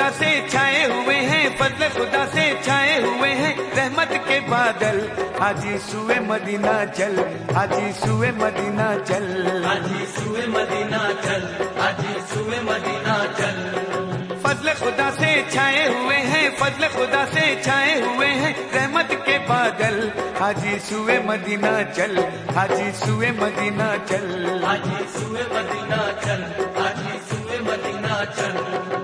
खुदा से छाए हुए हैं, फजल खुदा से छाए हुए हैं रहमत के बादल। हाजी सुए मदीना चल, हाजी सुए मदीना चल, हाजी सुए मदीना चल, हाजी सुए मदीना चल। फजल खुदा से छाए हुए हैं, फजल खुदा से छाए हुए हैं रहमत के बादल। हाजी सुए मदीना चल, हाजी सुए मदीना चल, हाजी सुए मदीना चल, हाजी सुए मदीना चल।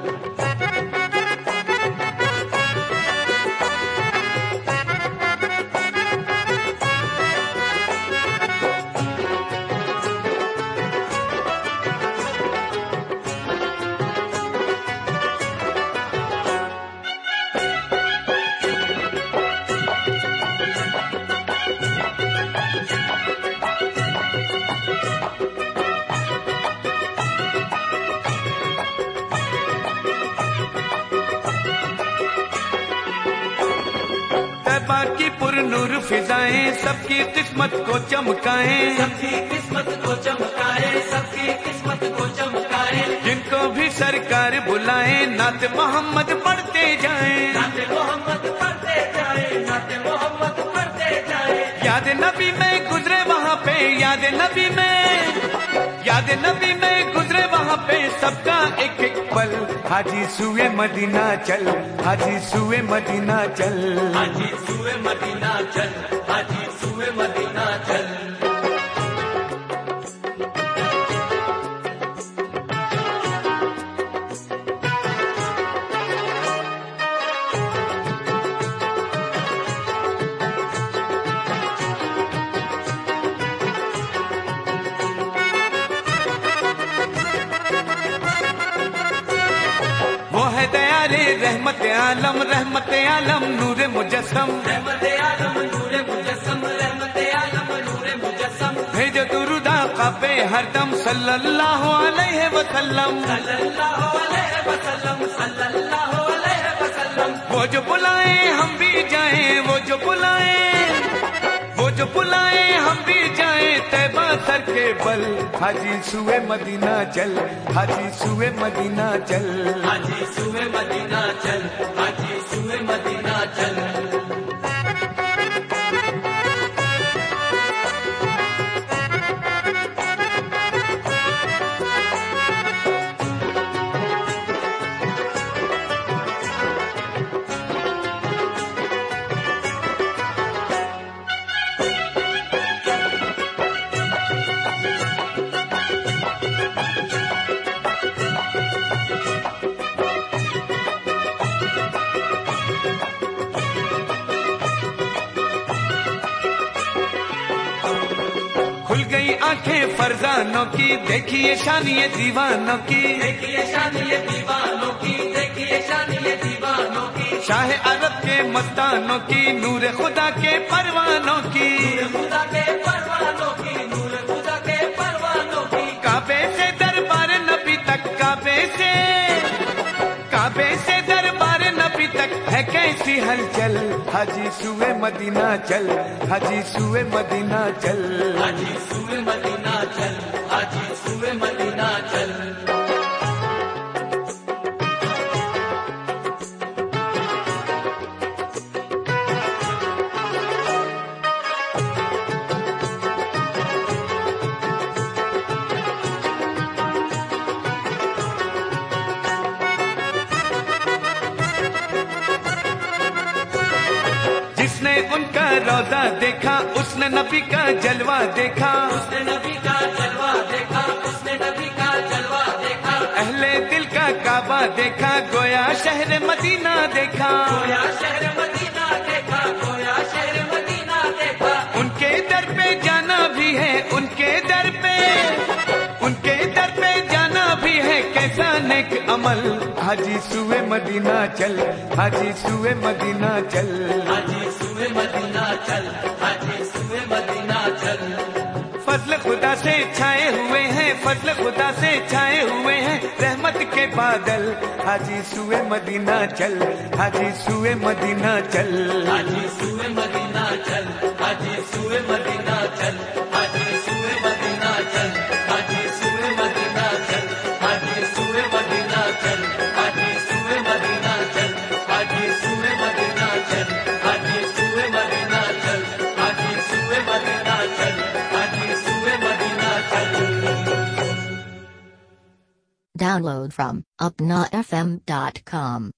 बाकी पुरनूर फिजाएं सबकी किस्मत को चमकाएं, सबकी किस्मत को चमकाए, सबकी किस्मत को चमकाए। जिनको भी सरकार बुलाए नात मोहम्मद पढ़ते जाएं, नाते मोहम्मद पढ़ते जाए, नाते मोहम्मद पढ़ते जाए। याद नबी में गुजरे वहाँ पे, याद नबी में गुजरे वहाँ पे सबका एक एक पल। हाजी सुए मदीना चल, हाजी सुए मदीना चल, हाजी सुए मदीना चल, हाजी सुए मदीना चल। रहमत आलम, रहमत आलम नूरे मुजस्सम, रहमत आलम नूरे मुजस्सम, रहमत आलम नूरे मुजस्सम। भेजो दुरूदा काबे हरदम सल्लल्लाहु अलैहि वसल्लम, सल्लल्लाहु अलैहि वसल्लम, सल्लल्लाहु अलैहि वसल्लम। वो जो बुलाए हम भी जाएं, वो जो बुलाए, वो जो बुलाए हम भी जाएं तैबा सर के बल। हाजी सुए मदीना चल, हाजी सुए मदीना चल, हाजी सुए मदीना चल, हाजी सुए मदीना चल। खुल गई आंखें फरजानों की, देखिए शानिए दीवानों की, देखिए शानिए दीवानों की, देखिए शानिए दीवानों की। शाह अरब के मस्तानों की, नूर खुदा के परवानों की, नूर खुदा के परवानों की, नूर खुदा के परवानों की। काबे से दरबार नबी तक, काबे से दरबार नबी तक है कैसी हलचल। हाजी सुए मदीना चल, हाजी सुए मदीना चल, हाजी सुए मदीना चल, हाजी सुए मदीना चल। जिसने उनका रौजा देखा उसने नबी का जलवा देखा, उसने नबी का जलवा देखा, उसने नबी का जलवा देखा। अहले दिल का काबा देखा, गोया शहर मदीना देखा, गोया शहर मदीना देखा, गोया शहर मदीना देखा। उनके दर पे जाना भी है, उनके दर पे जाना भी है कैसा नेक अमल। हाजी सुए मदीना चल, हाजी सुए मदीना चल, हाजी सुए मदीना चल, हाजी सुए मदीना चल। फजल खुदा से छाए हुए हैं, फजल खुदा से छाए हुए हैं रहमत के बादल। हाजी सुए मदीना चल, हाजी सुए मदीना चल, हाजी सुए मदीना चल, हाजी सुए मदीना चल, हाजी सुए मदीना चल, हाजी सुए मदीना चल, हाजी सुए मदीना चल, हाजी सुए मदीना Download from upnafm.com.